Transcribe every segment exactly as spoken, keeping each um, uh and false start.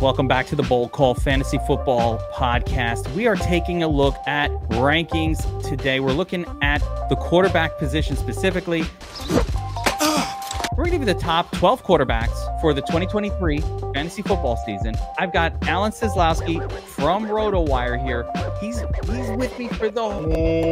Welcome back to the Bold Call Fantasy Football Podcast. We are taking a look at rankings today. We're looking at the quarterback position specifically. We're going to give you the top twelve quarterbacks for the twenty twenty-three fantasy football season. I've got Alan Seslowsky from RotoWire here. He's he's with me for the whole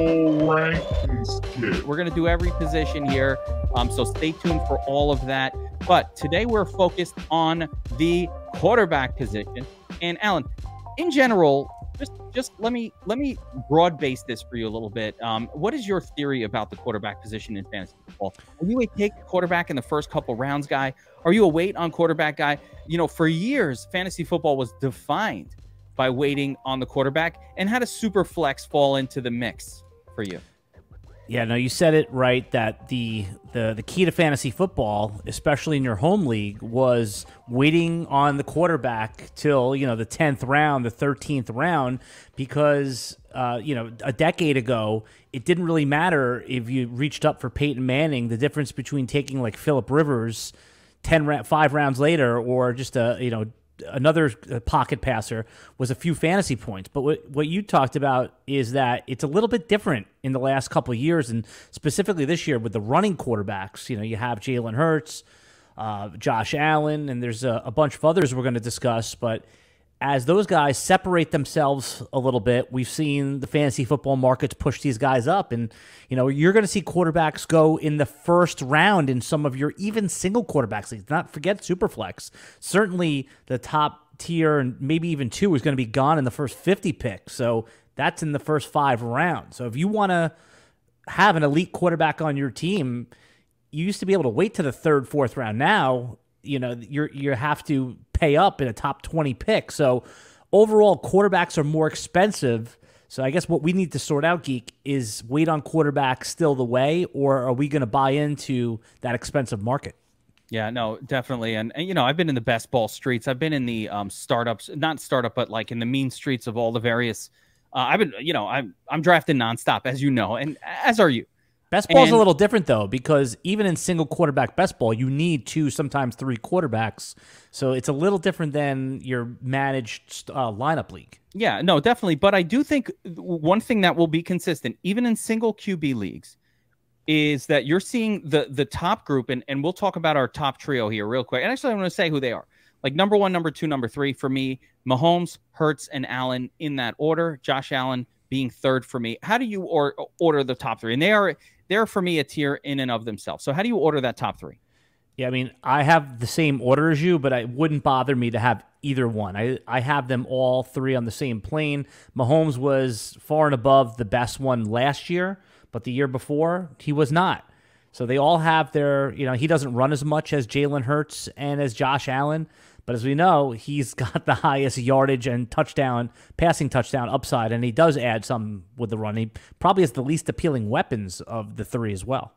rankings. We're going to do every position here, um, so stay tuned for all of that. But today we're focused on the quarterback position. And Alan, in general, just just let me let me broad base this for you a little bit. Um, what is your theory about the quarterback position in fantasy football? Are you a take quarterback in the first couple rounds guy? Are you a wait on quarterback guy? You know, for years, fantasy football was defined by waiting on the quarterback. And how does super flex fall into the mix for you? Yeah, no, you said it right that the, the the key to fantasy football, especially in your home league, was waiting on the quarterback till, you know, the tenth round, the thirteenth round, because, uh, you know, a decade ago, it didn't really matter if you reached up for Peyton Manning. The difference between taking like Phillip Rivers ten ra- five rounds later or just a, you know, another pocket passer was a few fantasy points. But what, what you talked about is that it's a little bit different in the last couple of years, and specifically this year with the running quarterbacks. You know, you have Jalen Hurts, uh, Josh Allen, and there's a, a bunch of others we're going to discuss. But as those guys separate themselves a little bit, we've seen the fantasy football markets push these guys up. And, you know, you're going to see quarterbacks go in the first round in some of your even single quarterbacks leagues. Not forget Superflex. Certainly the top tier and maybe even two is going to be gone in the first fifty picks. So that's in the first five rounds. So if you want to have an elite quarterback on your team, you used to be able to wait to the third, fourth round. Now, you know, you're you have to pay up in a top twenty pick. So overall, quarterbacks are more expensive. So I guess what we need to sort out, Geek, is wait on quarterbacks still the way, or are we going to buy into that expensive market? Yeah, no, definitely. And, and, you know, I've been in the best ball streets. I've been in the um, startups, not startup, but like in the mean streets of all the various. Uh, I've been, you know, I'm, I'm drafting nonstop, as you know, and as are you. Best ball is a little different, though, because even in single quarterback best ball, you need two, sometimes three quarterbacks. So it's a little different than your managed uh, lineup league. Yeah, no, definitely. But I do think one thing that will be consistent, even in single Q B leagues, is that you're seeing the the top group, and, and we'll talk about our top trio here real quick. And actually, I'm going to say who they are. Like number one, number two, number three for me, Mahomes, Hurts, and Allen in that order. Josh Allen being third for me. How do you or, order the top three? And they are... They're, for me, a tier in and of themselves. So how do you order that top three? Yeah, I mean, I have the same order as you, but it wouldn't bother me to have either one. I, I have them all three on the same plane. Mahomes was far and above the best one last year, but the year before, he was not. So they all have their, you know, he doesn't run as much as Jalen Hurts and as Josh Allen. But as we know, he's got the highest yardage and touchdown, passing touchdown upside, and he does add some with the run. He probably has the least appealing weapons of the three as well.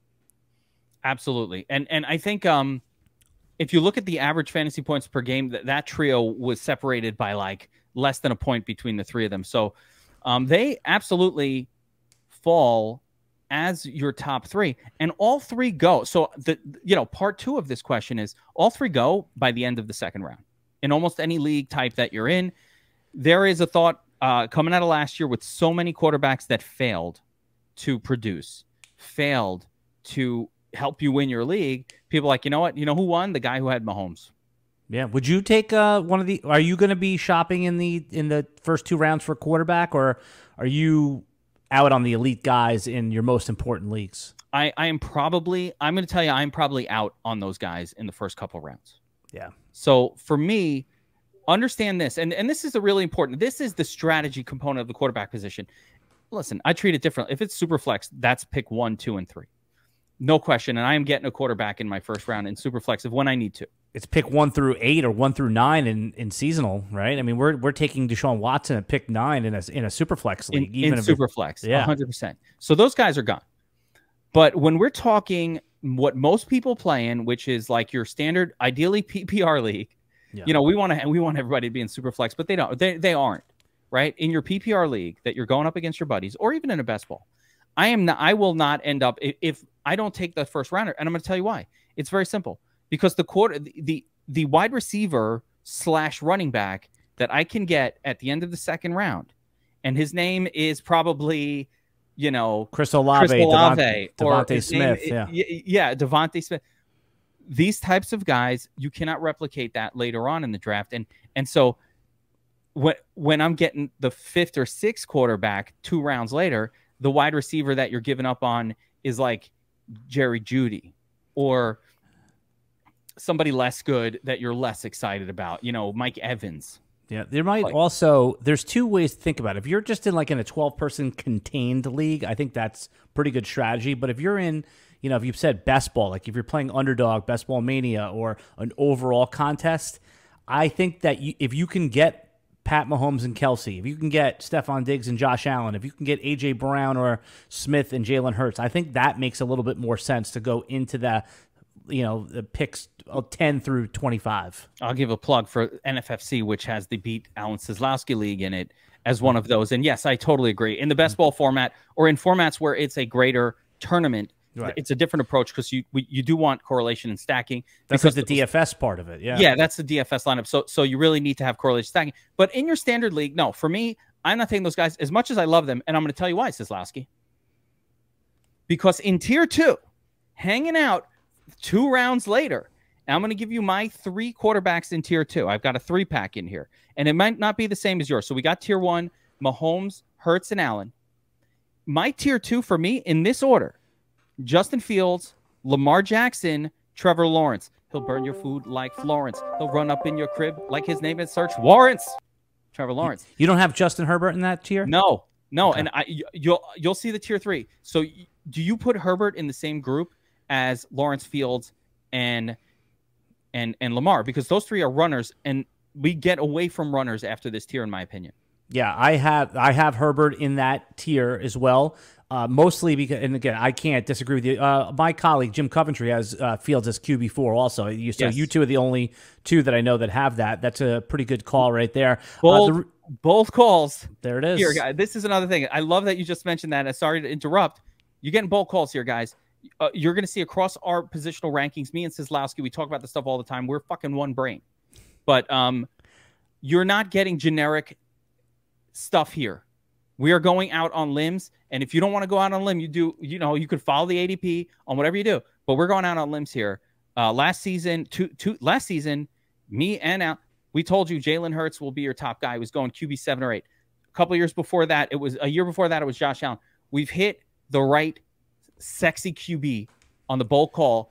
Absolutely. And and I think um, if you look at the average fantasy points per game, that, that trio was separated by like less than a point between the three of them. So um, they absolutely fall as your top three, and all three go. So the, you know, part two of this question is all three go by the end of the second round in almost any league type that you're in. There is a thought uh, coming out of last year with so many quarterbacks that failed to produce, failed to help you win your league. People like, you know what, you know who won? The guy who had Mahomes. Yeah. Would you take uh, one of the, are you going to be shopping in the, in the first two rounds for quarterback, or are you out on the elite guys in your most important leagues? I, I am probably, I'm going to tell you, I'm probably out on those guys in the first couple of rounds. Yeah. So for me, understand this, and, and this is the really important, this is the strategy component of the quarterback position. Listen, I treat it differently. If it's super flex, that's pick one, two, and three. No question. And I am getting a quarterback in my first round in super flex if when I need to. It's pick one through eight or one through nine in, in seasonal, right? I mean, we're we're taking Deshaun Watson at pick nine in a in a super flex league, in, even in if super flex, yeah, one hundred percent. So those guys are gone. But when we're talking what most people play in, which is like your standard, ideally P P R league, yeah. you know, we want to we want everybody to be in super flex, but they don't. They they aren't, right? In your P P R league that you're going up against your buddies, or even in a best ball, I am not. I will not end up if, if I don't take the first rounder, and I'm going to tell you why. It's very simple. Because the quarter, the, the the wide receiver slash running back that I can get at the end of the second round, and his name is probably, you know, Chris Olave, Chris Olave Devont- or Devontae Smith. Name, yeah. yeah, Devontae Smith. These types of guys, you cannot replicate that later on in the draft. And and so when, when I'm getting the fifth or sixth quarterback two rounds later, the wide receiver that you're giving up on is like Jerry Jeudy or somebody less good that you're less excited about, you know, Mike Evans. Yeah, there might Like- also, there's two ways to think about it. If you're just in like in a twelve person contained league, I think that's pretty good strategy. But if you're in, you know, if you've said best ball, like if you're playing underdog, best ball mania, or an overall contest, I think that you, if you can get Pat Mahomes and Kelsey, if you can get Stephon Diggs and Josh Allen, if you can get A J Brown or Smith and Jalen Hurts, I think that makes a little bit more sense to go into the, you know, the picks ten through twenty-five. I'll give a plug for N F F C, which has the Beat Alan Seslowski League in it as one of those. And yes, I totally agree. In the best ball format or in formats where it's a greater tournament, Right. it's a different approach because you we, you do want correlation and stacking. That's because like the D F S part of it. Yeah. Yeah, that's the D F S lineup. So so you really need to have correlation stacking. But in your standard league, no, for me, I'm not taking those guys as much as I love them. And I'm going to tell you why, Seslowski. Because in tier two, hanging out two rounds later, and I'm going to give you my three quarterbacks in tier two. I've got a three pack in here, and it might not be the same as yours. So we got tier one, Mahomes, Hurts, and Allen. My tier two for me in this order: Justin Fields, Lamar Jackson, Trevor Lawrence. He'll burn your food like Florence. He'll run up in your crib like his name is search warrants. Trevor Lawrence. You don't have Justin Herbert in that tier? No, no, Okay. and I y- you'll you'll see the tier three. So y- do you put Herbert in the same group as Lawrence, Fields, and and and Lamar? Because those three are runners, and we get away from runners after this tier, in my opinion. Yeah, I have I have Herbert in that tier as well. Uh, mostly because, and again, I can't disagree with you. Uh, my colleague Jim Coventry has uh, Fields as Q B four also. You, so Yes. you two are the only two that I know that have that. That's a pretty good call right there. Both Uh, the, both calls. there it is. Here, guys. This is another thing. I love that you just mentioned that. I'm sorry to interrupt. You're getting bold calls here, guys. Uh, you're going to see across our positional rankings, me and Seslowski, we talk about this stuff all the time. We're fucking one brain. But um, you're not getting generic stuff here. We are going out on limbs. And if you don't want to go out on a limb, you do, you know, you could follow the A D P on whatever you do. But we're going out on limbs here. Uh, last season, two, two, last season, me and Al, we told you Jalen Hurts will be your top guy. He was going Q B seven or eight. A couple of years before that, it was a year before that, it was Josh Allen. We've hit the right sexy Q B on the bold call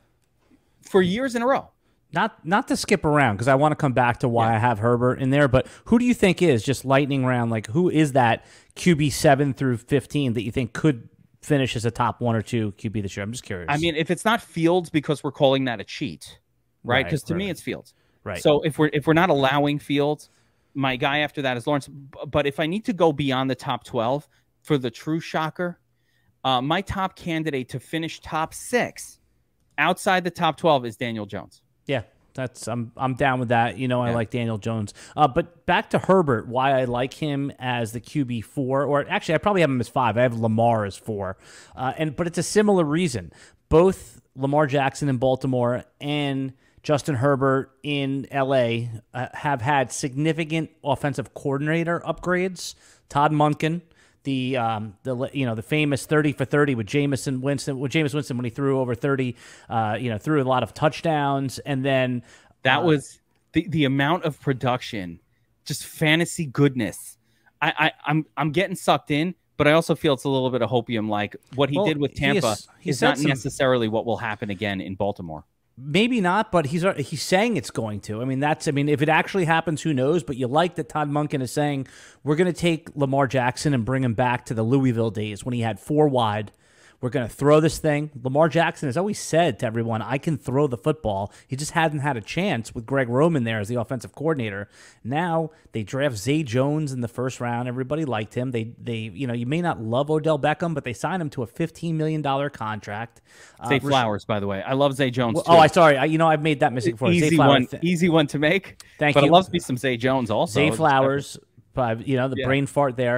for years in a row. Not not to skip around because I want to come back to why Yeah. I have Herbert in there. But who do you think is just lightning round? Like who is that Q B seven through fifteen that you think could finish as a top one or two Q B this year? I'm just curious. I mean, if it's not Fields, because we're calling that a cheat, right? Right, Because to me, right. it's Fields. right. So if we're if we're not allowing Fields, my guy after that is Lawrence. B- But if I need to go beyond the top twelve for the true shocker, uh, my top candidate to finish top six outside the top twelve is Daniel Jones. Yeah, that's I'm I'm down with that. You know, I Yeah. like Daniel Jones. Uh, but back to Herbert, why I like him as the Q B four, or actually I probably have him as five. I have Lamar as four, uh, and but it's a similar reason. Both Lamar Jackson in Baltimore and Justin Herbert in L A uh, have had significant offensive coordinator upgrades. Todd Monken, the um, the you know the famous thirty for thirty with Jameson Winston, with Jameis Winston when he threw over thirty, uh, you know, threw a lot of touchdowns, and then That uh, was the, the amount of production, just fantasy goodness. I, I I'm I'm getting sucked in, but I also feel it's a little bit of hopium. Like what he Well, did with he Tampa is- he is said not some- necessarily what will happen again in Baltimore. maybe not, but he's he's saying it's going to. I mean, that's I mean, if it actually happens, who knows? But you like that Todd Monken is saying we're going to take Lamar Jackson and bring him back to the Louisville days when he had four wide. We're going to throw this thing. Lamar Jackson has always said to everyone, I can throw the football. He just hadn't had a chance with Greg Roman there as the offensive coordinator. Now they draft Zay Jones in the first round. Everybody liked him. They, they, you know, you may not love Odell Beckham, but they signed him to a fifteen million dollars contract. Zay Uh, Flowers, by the way. I love Zay Jones, Well, too. oh, I sorry. I, you know, I've made that mistake before. Zay easy Flowers. one, th- easy one to make. Thank but you. it loves me some Zay Jones also. Zay Flowers, but, you know, the Yeah. brain fart there.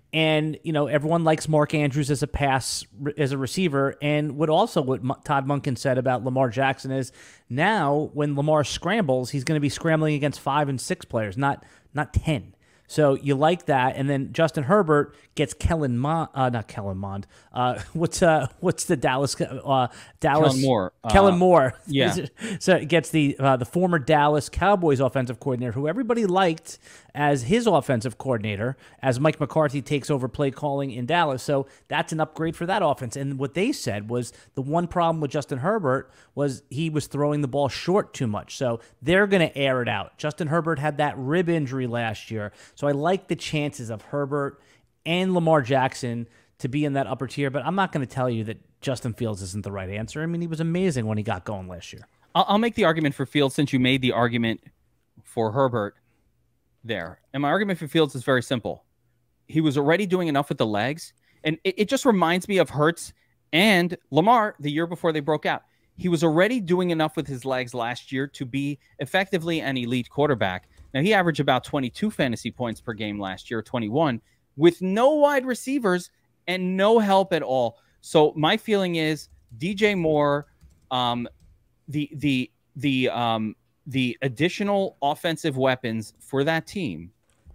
And, you know, everyone likes Mark Andrews as a pass, as a receiver. And what also what M- Todd Monken said about Lamar Jackson is now when Lamar scrambles, he's going to be scrambling against five and six players, not not ten. So you like that, and then Justin Herbert gets Kellen Mond, uh, not Kellen Mond. Uh, what's uh, what's the Dallas uh, Dallas Kellen Moore. Kellen Uh, Moore. yeah. So it gets the uh, the former Dallas Cowboys offensive coordinator, who everybody liked as his offensive coordinator, as Mike McCarthy takes over play calling in Dallas. So that's an upgrade for that offense. And what they said was the one problem with Justin Herbert was he was throwing the ball short too much. So they're going to air it out. Justin Herbert had that rib injury last year. So I like the chances of Herbert and Lamar Jackson to be in that upper tier, but I'm not going to tell you that Justin Fields isn't the right answer. I mean, he was amazing when he got going last year. I'll, I'll make the argument for Fields since you made the argument for Herbert there. And my argument for Fields is very simple. He was already doing enough with the legs, and it, it just reminds me of Hurts and Lamar the year before they broke out. He was already doing enough with his legs last year to be effectively an elite quarterback. Now, he averaged about twenty-two fantasy points per game last year, twenty-one, with no wide receivers and no help at all. So my feeling is D J Moore, um, the the the um, the additional offensive weapons for that team,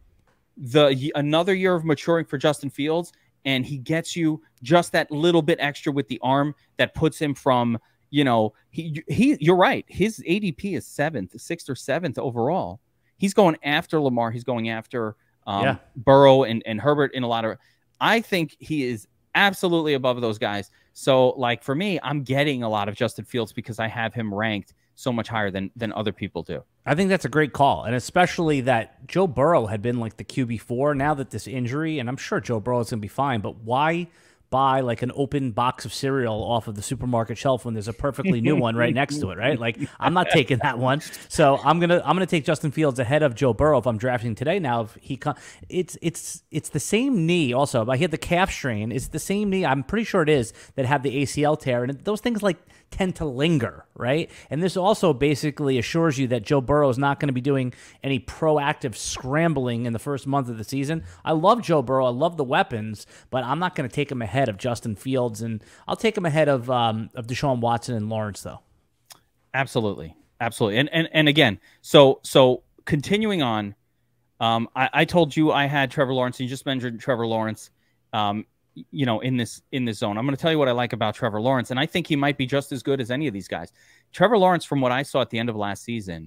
the another year of maturing for Justin Fields, and he gets you just that little bit extra with the arm that puts him from, you know, he he. You're right. His A D P is seventh, sixth or seventh overall. He's going after Lamar. He's going after um, Yeah. Burrow and, and Herbert in a lot of. I think he is absolutely above those guys. So, like for me, I'm getting a lot of Justin Fields because I have him ranked so much higher than than other people do. I think that's a great call, and especially that Joe Burrow had been like the Q B four. Now that this injury, and I'm sure Joe Burrow is going to be fine, but why buy like an open box of cereal off of the supermarket shelf when there's a perfectly new one right next to it, right? Like I'm not taking that one. So I'm gonna I'm gonna take Justin Fields ahead of Joe Burrow if I'm drafting today. Now if he con- it's it's it's the same knee also. I hit the calf strain. It's the same knee. I'm pretty sure it is that have the A C L tear, and those things like tend to linger, right? And this also basically assures you that Joe Burrow is not going to be doing any proactive scrambling in the first month of the season. I love Joe Burrow. I love the weapons, but I'm not going to take him ahead of Justin Fields, and I'll take him ahead of um, of Deshaun Watson and Lawrence, though. Absolutely, absolutely, and and and again, so so continuing on, um, I, I told you I had Trevor Lawrence. And you just mentioned Trevor Lawrence. Um, you know, in this in this zone. I'm going to tell you what I like about Trevor Lawrence, and I think he might be just as good as any of these guys. Trevor Lawrence, from what I saw at the end of last season,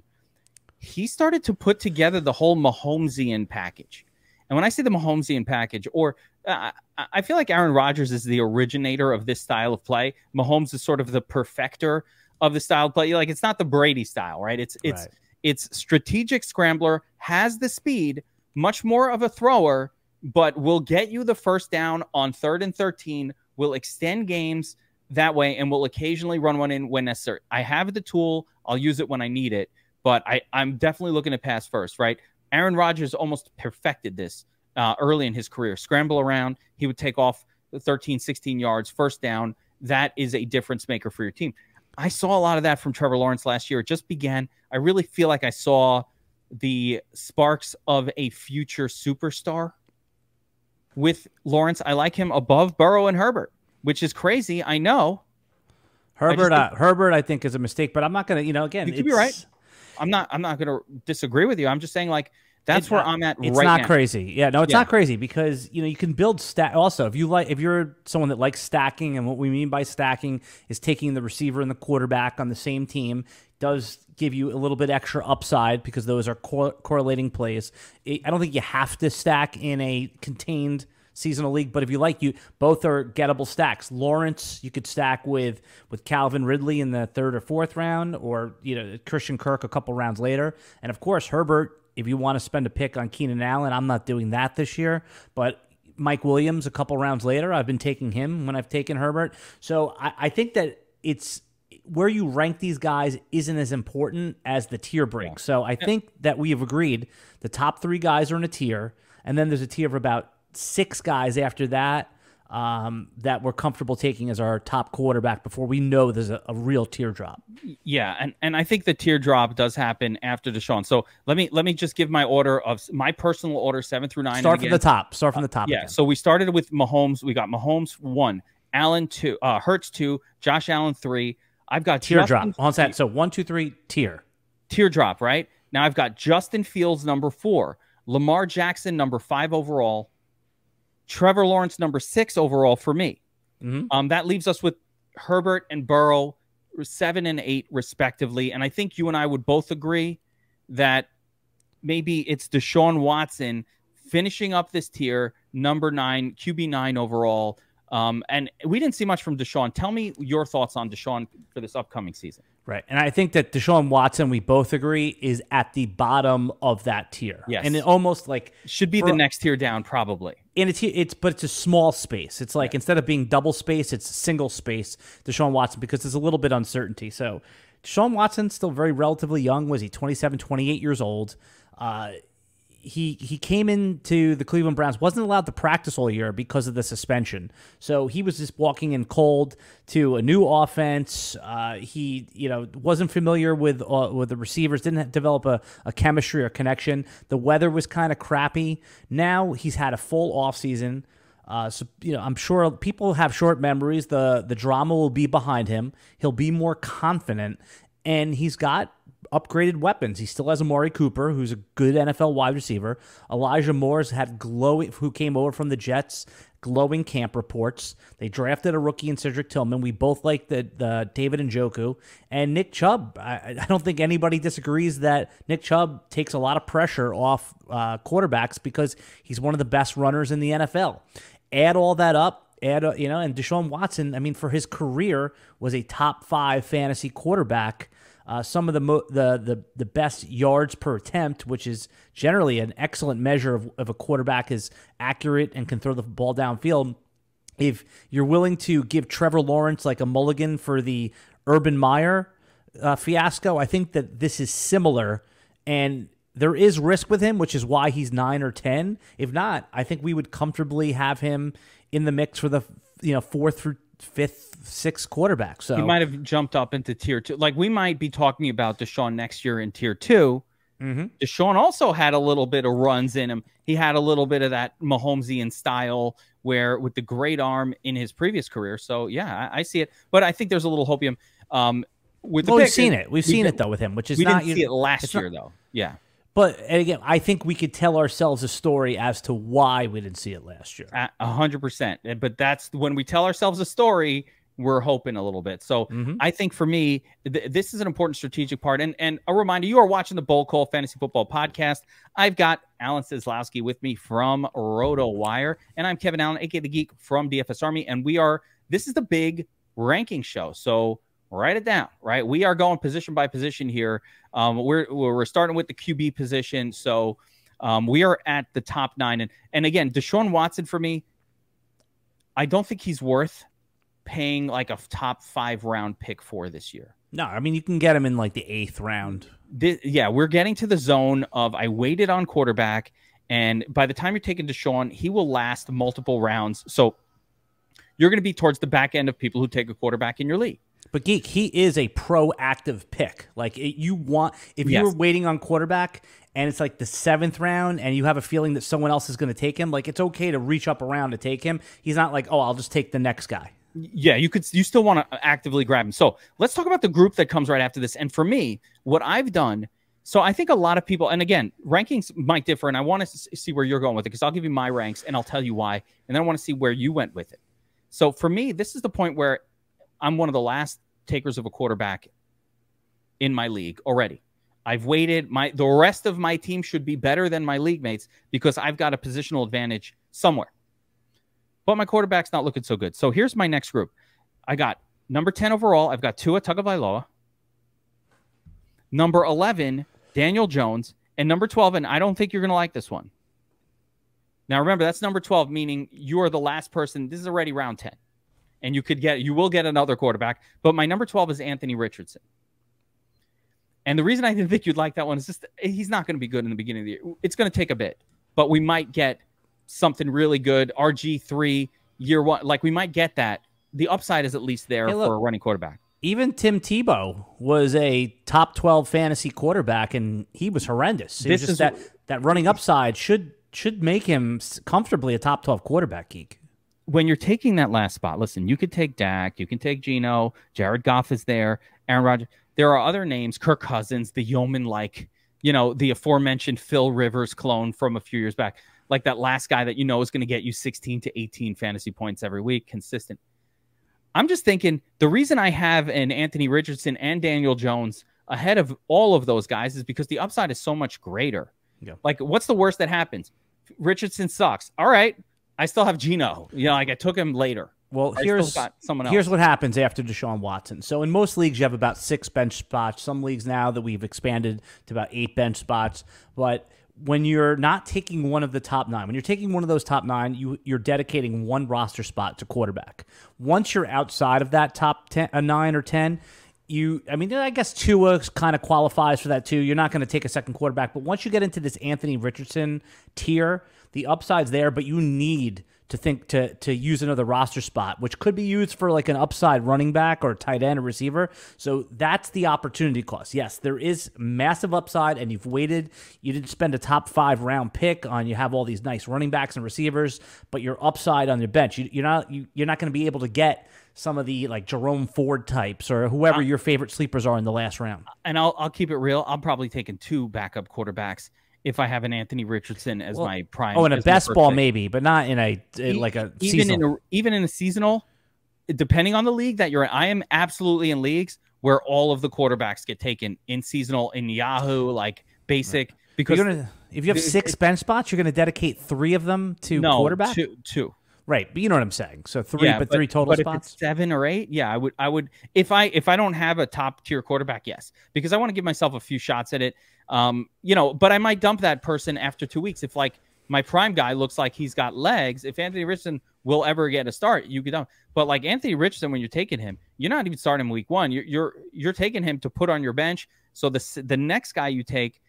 he started to put together the whole Mahomesian package. And when I say the Mahomesian package, or uh, I feel like Aaron Rodgers is the originator of this style of play. Mahomes is sort of the perfecter of the style of play. Like, it's not the Brady style, right? It's it's Right. it's strategic scrambler, has the speed, much more of a thrower, but will get you the first down on third and thirteen, will extend games that way, and will occasionally run one in when necessary. I have the tool. I'll use it when I need it, but I, I'm definitely looking to pass first, right? Aaron Rodgers almost perfected this uh, early in his career. Scramble around. He would take off thirteen, sixteen yards, first down. That is a difference maker for your team. I saw a lot of that from Trevor Lawrence last year. It just began. I really feel like I saw the sparks of a future superstar with Lawrence. I like him above Burrow and Herbert, which is crazy. I know. Herbert, I uh, Herbert, I think is a mistake, but I'm not going to, you know, again, You could it's, be right. I'm not. I'm not going to disagree with you. I'm just saying, like, that's It- where I'm at It's right not now. crazy. Yeah, no, it's Yeah. not crazy because you know you can build stack. Also, if you like, if you're someone that likes stacking, and what we mean by stacking is taking the receiver and the quarterback on the same team, does give you a little bit extra upside because those are cor- correlating plays. It, I don't think you have to stack in a contained seasonal league, but if you like, you both are gettable stacks. Lawrence, you could stack with with Calvin Ridley in the third or fourth round, or you know Christian Kirk a couple rounds later, and of course Herbert. If you want to spend a pick on Keenan Allen, I'm not doing that this year, but Mike Williams a couple rounds later, I've been taking him when I've taken Herbert. So I, I think that it's where you rank these guys isn't as important as the tier break. Yeah. So I think that we have agreed the top three guys are in a tier, and then there's a tier of about six guys after that. um, that we're comfortable taking as our top quarterback before we know there's a, a real teardrop. Yeah, and, and I think the teardrop does happen after Deshaun. So let me let me just give my order of my personal order seven through nine. Start from the top. Start from the top. Uh, yeah. Again. So we started with Mahomes. We got Mahomes one, Allen two, uh, Hurts two, Josh Allen three. I've got teardrop. Justin, on that. So one, two, three, tier. Teardrop. Right now, I've got Justin Fields number four, Lamar Jackson number five overall, Trevor Lawrence number six overall for me. Mm-hmm. Um, that leaves us with Herbert and Burrow seven and eight respectively. And I think you and I would both agree that maybe it's Deshaun Watson finishing up this tier, number nine, Q B nine overall. Um, and we didn't see much from Deshaun. Tell me your thoughts on Deshaun for this upcoming season. Right. And I think that Deshaun Watson, we both agree, is at the bottom of that tier. Yes. And it almost like should be for, the next tier down, probably. And it's it's but it's a small space. It's like yeah. instead of being double space, it's single space, Deshaun Watson, because there's a little bit of uncertainty. So Deshaun Watson, still very relatively young. Was he twenty-seven, twenty-eight years old? Uh He he came into the Cleveland Browns, wasn't allowed to practice all year because of the suspension. So he was just walking in cold to a new offense. Uh, he you know wasn't familiar with uh, with the receivers, didn't develop a, a chemistry or connection. The weather was kind of crappy. Now he's had a full offseason. Uh, so you know I'm sure people have short memories. The the drama will be behind him. He'll be more confident, and he's got upgraded weapons. He still has Amari Cooper, who's a good N F L wide receiver. Elijah Moore's had glowing, who came over from the Jets, glowing camp reports. They drafted a rookie in Cedric Tillman. We both like the, the David Njoku and Nick Chubb. I, I don't think anybody disagrees that Nick Chubb takes a lot of pressure off uh, quarterbacks because he's one of the best runners in the N F L. Add all that up. Add, uh, you know, and Deshaun Watson, I mean, for his career, was a top five fantasy quarterback. Uh, some of the, mo- the the the best yards per attempt, which is generally an excellent measure of if a quarterback is accurate and can throw the ball downfield. If you're willing to give Trevor Lawrence like a mulligan for the Urban Meyer uh, fiasco, I think that this is similar, and there is risk with him, which is why he's nine or ten. If not, I think we would comfortably have him in the mix for the you know fourth through fifth, sixth quarterback. So he might have jumped up into tier two. Like we might be talking about Deshaun next year in tier two. Mm-hmm. Deshaun also had a little bit of runs in him. He had a little bit of that Mahomesian style where with the great arm in his previous career. So yeah, I, I see it, but I think there's a little hopium. Um, with the well, pick, we've seen it. We've we seen did, it though with him, which is we not. didn't see it last year not, though. Yeah. But and again, I think we could tell ourselves a story as to why we didn't see it last year. A hundred percent. But that's when we tell ourselves a story, we're hoping a little bit. So mm-hmm. I think for me, th this is an important strategic part. And, and a reminder, you are watching the Bowl Call Fantasy Football Podcast. I've got Alan Seslowsky with me from RotoWire, and I'm Kevin Allen, aka The Geek from D F S Army. And we are, this is the big ranking show. So write it down, right? We are going position by position here. Um, we're, we're starting with the Q B position. So um, we are at the top nine. And, and again, Deshaun Watson for me, I don't think he's worth paying like a top five round pick for this year. No, I mean, you can get him in like the eighth round. This, yeah, we're getting to the zone of I waited on quarterback, and by the time you're taking Deshaun, he will last multiple rounds. So you're going to be towards the back end of people who take a quarterback in your league. But Geek, he is a proactive pick. Like it, you want, if Yes. you were waiting on quarterback and it's like the seventh round and you have a feeling that someone else is going to take him, like it's okay to reach up around to take him. He's not like, oh, I'll just take the next guy. Yeah, you could. You still want to actively grab him. So let's talk about the group that comes right after this. And for me, what I've done, so I think a lot of people, and again, rankings might differ, and I want to see where you're going with it because I'll give you my ranks and I'll tell you why, and then I want to see where you went with it. So for me, this is the point where I'm one of the last takers of a quarterback in my league already. I've waited. My the rest of my team should be better than my league mates because I've got a positional advantage somewhere. But my quarterback's not looking so good. So here's my next group. I got number ten overall. I've got Tua Tagovailoa. Number eleven, Daniel Jones. And number twelve, and I don't think you're going to like this one. Now, remember, that's number twelve, meaning you are the last person. This is already round ten. And you could get, you will get another quarterback. But my number twelve is Anthony Richardson. And the reason I didn't think you'd like that one is just he's not going to be good in the beginning of the year. It's going to take a bit. But we might get something really good. R G three year one. Like we might get that. The upside is at least there hey, look, for a running quarterback. Even Tim Tebow was a top twelve fantasy quarterback, and he was horrendous. It this was just is that that running upside should should make him comfortably a top twelve quarterback, Geek. When you're taking that last spot, listen, you could take Dak, you can take Geno, Jared Goff is there, Aaron Rodgers. There are other names, Kirk Cousins, the yeoman-like, you know, the aforementioned Phil Rivers clone from a few years back, like that last guy that you know is going to get you sixteen to eighteen fantasy points every week, consistent. I'm just thinking the reason I have an Anthony Richardson and Daniel Jones ahead of all of those guys is because the upside is so much greater. Yeah. Like, what's the worst that happens? Richardson sucks. All right. I still have Geno. You know, like I took him later. Well, I here's got someone else. Here's what happens after Deshaun Watson. So in most leagues, you have about six bench spots. Some leagues now that we've expanded to about eight bench spots. But when you're not taking one of the top nine, when you're taking one of those top nine, you, you're dedicating one roster spot to quarterback. Once you're outside of that top ten, uh, nine or ten, you, I mean, I guess Tua kind of qualifies for that too. You're not going to take a second quarterback. But once you get into this Anthony Richardson tier, the upside's there, but you need to think to to use another roster spot, which could be used for like an upside running back or tight end or receiver. So that's the opportunity cost. Yes, there is massive upside, and you've waited. You didn't spend a top five round pick on. You have all these nice running backs and receivers, but your upside on your bench, you, you're not you, you're not going to be able to get some of the like Jerome Ford types or whoever uh, your favorite sleepers are in the last round. And I'll I'll keep it real. I'm probably taking two backup quarterbacks if I have an Anthony Richardson as well, my prime. Oh, in a best ball maybe, but not in a in like a even seasonal. in a, even in a seasonal, depending on the league that you're in. I am absolutely in leagues where all of the quarterbacks get taken in seasonal, in Yahoo, like basic. Right. Because you're gonna, if you have six it, bench spots, you're going to dedicate three of them to no, quarterback. Two, two. Right, but you know what I'm saying. So three, yeah, but, but three total but spots. If it's seven or eight, yeah, I would, I would. If I if I don't have a top tier quarterback, yes, because I want to give myself a few shots at it. Um, you know, but I might dump that person after two weeks if like my prime guy looks like he's got legs. If Anthony Richardson will ever get a start, you could dump. But like Anthony Richardson, when you're taking him, you're not even starting him week one. You're you're you're taking him to put on your bench. So the the next guy you take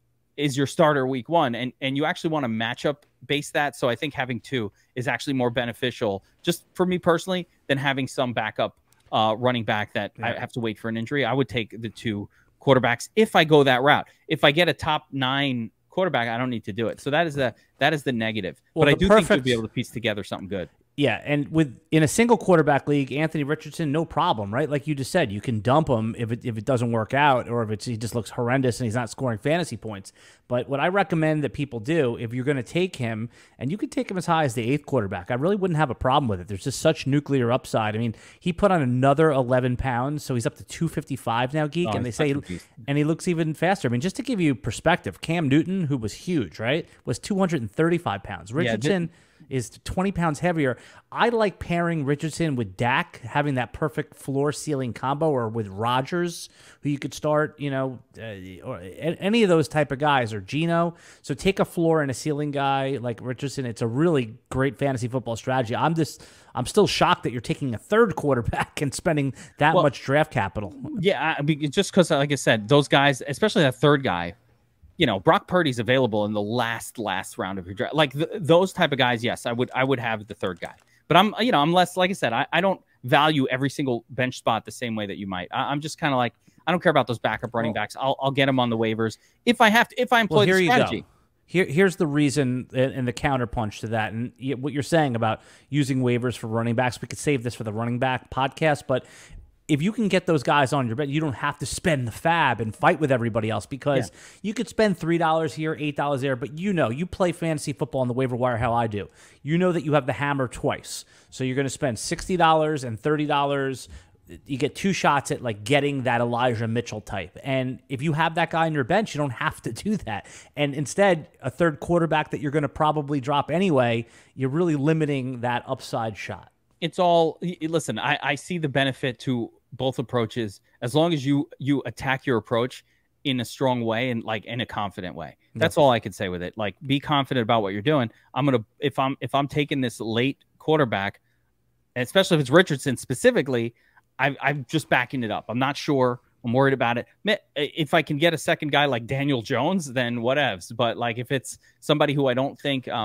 is your starter week one, and and you actually want to match up base that. So I think having two is actually more beneficial, just for me personally, than having some backup uh, running back that yeah. I have to wait for an injury. I would take the two quarterbacks if I go that route. If I get a top nine quarterback, I don't need to do it. So that is the that is the negative. Well, but I do perfect... think you'll be able to piece together something good. Yeah, and with in a single quarterback league, Anthony Richardson, no problem, right? Like you just said, you can dump him if it if it doesn't work out, or if it's he just looks horrendous and he's not scoring fantasy points. But what I recommend that people do, if you're going to take him, and you could take him as high as the eighth quarterback, I really wouldn't have a problem with it. There's just such nuclear upside. I mean, he put on another eleven pounds, so he's up to two fifty-five now, Geek, oh, and they say, and he looks even faster. I mean, just to give you perspective, Cam Newton, who was huge, right, was two hundred thirty-five pounds. Richardson. Yeah, is twenty pounds heavier. I like pairing Richardson with Dak, having that perfect floor-ceiling combo, or with Rodgers, who you could start, you know, uh, or any of those type of guys, or Geno. So take a floor and a ceiling guy like Richardson. It's a really great fantasy football strategy. I'm just, I'm still shocked that you're taking a third quarterback and spending that well, much draft capital. Yeah, I mean, just because, like I said, those guys, especially that third guy, you know, Brock Purdy's available in the last, last round of your draft. Like th- those type of guys, yes, I would I would have the third guy. But I'm, you know, I'm less, like I said, I, I don't value every single bench spot the same way that you might. I, I'm just kind of like, I don't care about those backup running backs. I'll I'll get them on the waivers if I have to, if I employ well, the strategy. Here, here's the reason and the counterpunch to that. And what you're saying about using waivers for running backs, we could save this for the running back podcast, but if you can get those guys on your bench, you don't have to spend the fab and fight with everybody else, because yeah. you could spend three dollars here, eight dollars there, but you know, you play fantasy football on the waiver wire how I do. You know that you have the hammer twice. So you're going to spend sixty dollars and thirty dollars. You get two shots at like getting that Elijah Mitchell type. And if you have that guy on your bench, you don't have to do that. And instead, a third quarterback that you're going to probably drop anyway, you're really limiting that upside shot. It's all, listen, I, I see the benefit to both approaches as long as you you attack your approach in a strong way and like in a confident way. That's yeah. all I could say with it. Like, be confident about what you're doing. I'm gonna if I'm if I'm taking this late quarterback, especially if it's Richardson specifically, I, I'm just backing it up. I'm not sure. I'm worried about it. If I can get a second guy like Daniel Jones, then whatevs. But like if it's somebody who I don't think um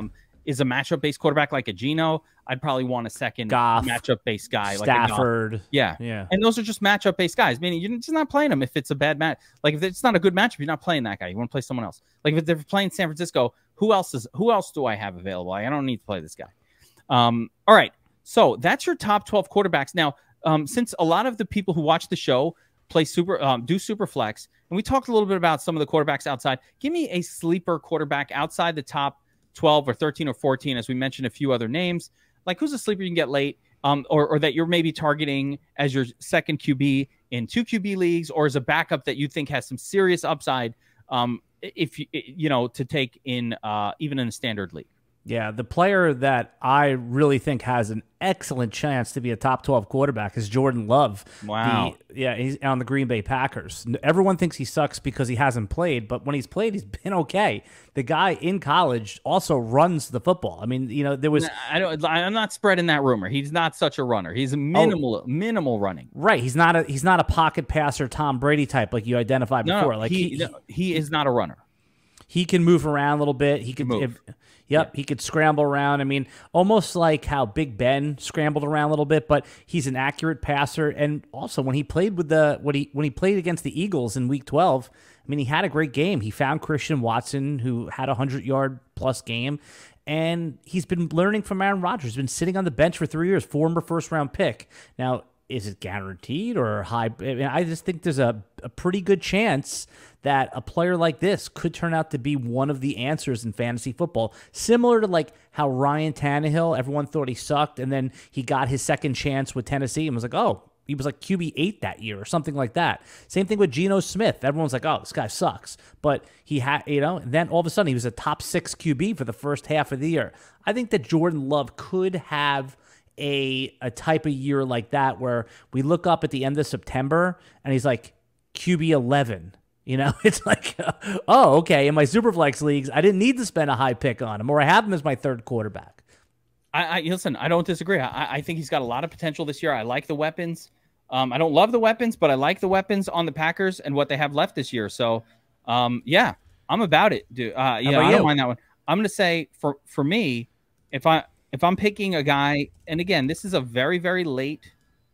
is a matchup-based quarterback like a Geno, I'd probably want a second Goff, matchup-based guy Stafford. like a Goff. Yeah, yeah. And those are just matchup-based guys. Meaning you're just not playing them if it's a bad match. Like if it's not a good matchup, you're not playing that guy. You want to play someone else. Like if they're playing San Francisco, who else is who else do I have available? I don't need to play this guy. Um, all right, so that's your top twelve quarterbacks. Now, um, since a lot of the people who watch the show play super, um, do super flex, and we talked a little bit about some of the quarterbacks outside. Give me a sleeper quarterback outside the top twelve or thirteen or fourteen, as we mentioned a few other names. Like who's a sleeper you can get late, um, or, or that you're maybe targeting as your second Q B in two Q B leagues, or as a backup that you think has some serious upside, um, if you you know to take in uh, even in a standard league. Yeah, the player that I really think has an excellent chance to be a top twelve quarterback is Jordan Love. Wow. The, yeah, he's on the Green Bay Packers. Everyone thinks he sucks because he hasn't played, but when he's played, he's been okay. The guy in college also runs the football. I mean, you know, there was... I don't, I'm not spreading that rumor. He's not such a runner. He's a minimal, oh, minimal running. Right. He's not a he's not a pocket passer, Tom Brady type like you identified no, before. Like he, he, no, he is not a runner. He can move around a little bit. He can move. If, Yep, yeah. He could scramble around. I mean, almost like how Big Ben scrambled around a little bit, but he's an accurate passer. And also, when he played with the when he when he played against the Eagles in Week twelve, I mean, he had a great game. He found Christian Watson, who had a hundred yard plus game, and he's been learning from Aaron Rodgers. He's been sitting on the bench for three years, former first round pick. Now, is it guaranteed or high? I mean, I just think there's a, a pretty good chance that a player like this could turn out to be one of the answers in fantasy football, similar to like how Ryan Tannehill, everyone thought he sucked, and then he got his second chance with Tennessee and was like, oh, he was like Q B eight that year or something like that. Same thing with Geno Smith. Everyone's like, oh, this guy sucks. But he had, you know, and then all of a sudden he was a top six Q B for the first half of the year. I think that Jordan Love could have a a type of year like that where we look up at the end of September and he's like Q B eleven. You know, it's like, uh, oh, okay, in my Superflex leagues, I didn't need to spend a high pick on him, or I have him as my third quarterback. I, I listen, I don't disagree. I, I think he's got a lot of potential this year. I like the weapons. Um, I don't love the weapons, but I like the weapons on the Packers and what they have left this year. So, um, yeah, I'm about it, dude. Uh, yeah, I don't you? mind that one. I'm going to say for for me, if I if I'm picking a guy, and again, this is a very very late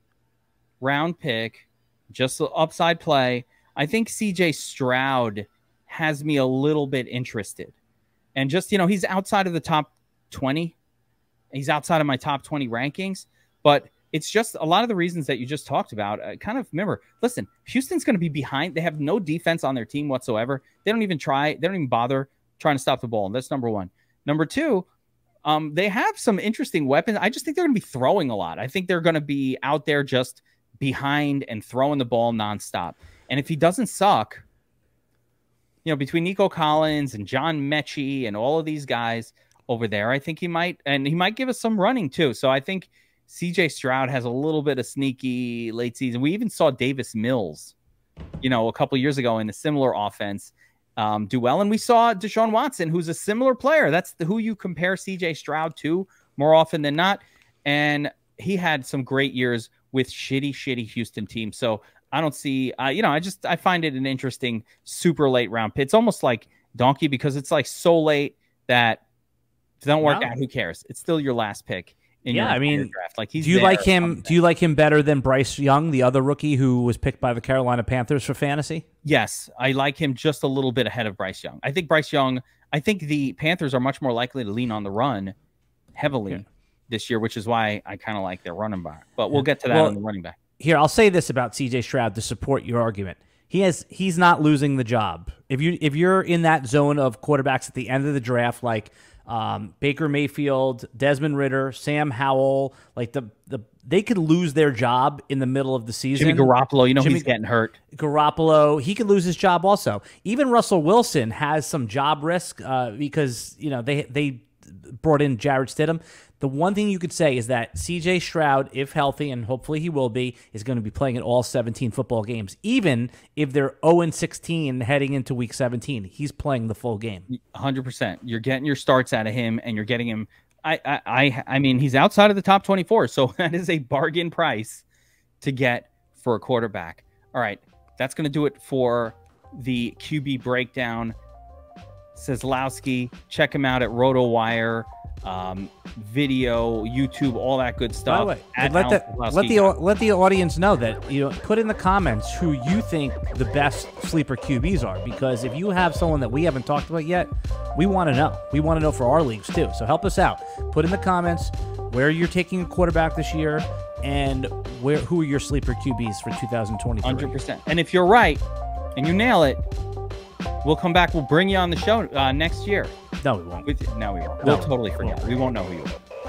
round pick, just the upside play. I think C J Stroud has me a little bit interested. And just, you know, he's outside of the top twenty. He's outside of my top twenty rankings. But it's just a lot of the reasons that you just talked about. Uh, kind of remember, listen, Houston's going to be behind. They have no defense on their team whatsoever. They don't even try. They don't even bother trying to stop the ball. And that's number one. Number two, um, they have some interesting weapons. I just think they're going to be throwing a lot. I think they're going to be out there just behind and throwing the ball nonstop. And if he doesn't suck, you know, between Nico Collins and John Mechie and all of these guys over there, I think he might, and he might give us some running too. So I think C J Stroud has a little bit of sneaky late season. We even saw Davis Mills, you know, a couple years ago in a similar offense um, do well. And we saw Deshaun Watson, who's a similar player. That's the, who you compare C J Stroud to more often than not. And he had some great years with shitty, shitty Houston teams. So I don't see, uh, you know, I just, I find it an interesting super late round pick. It's almost like Donkey because it's like so late that if it don't work no. out, who cares? It's still your last pick. In yeah, your I mean, draft. Like he's do you like him? Do you like him better than Bryce Young, the other rookie who was picked by the Carolina Panthers for fantasy? Yes, I like him just a little bit ahead of Bryce Young. I think Bryce Young, I think the Panthers are much more likely to lean on the run heavily yeah. this year, which is why I kind of like their running back. But we'll get to that well, on the running back. Here, I'll say this about C J Stroud to support your argument. He has he's not losing the job. If you if you're in that zone of quarterbacks at the end of the draft, like um, Baker Mayfield, Desmond Ridder, Sam Howell, like the the they could lose their job in the middle of the season. Jimmy Garoppolo, you know Jimmy, he's getting hurt. Garoppolo, he could lose his job also. Even Russell Wilson has some job risk uh, because you know they they brought in Jarrett Stidham. The one thing you could say is that C J Stroud, if healthy, and hopefully he will be, is going to be playing in all seventeen football games. Even if they're oh and sixteen heading into week seventeen, he's playing the full game. one hundred percent. You're getting your starts out of him, and you're getting him. I, I, I, I mean, he's outside of the top twenty-four, so that is a bargain price to get for a quarterback. All right, that's going to do it for the Q B breakdown. Seslowski, check him out at RotoWire. um, video, YouTube, all that good stuff. By the way, at let the Alan let the Pawlowski. let the audience know that, you know, put in the comments who you think the best sleeper Q Bs are, because if you have someone that we haven't talked about yet, we want to know. We want to know for our leagues too. So help us out. Put in the comments where you're taking a quarterback this year and where who are your sleeper Q Bs for two thousand twenty-three. one hundred percent. And if you're right and you nail it, we'll come back. We'll bring you on the show uh, next year. No, we won't. With, no, we won't. No, We'll totally we forget. won't. We won't know who you are.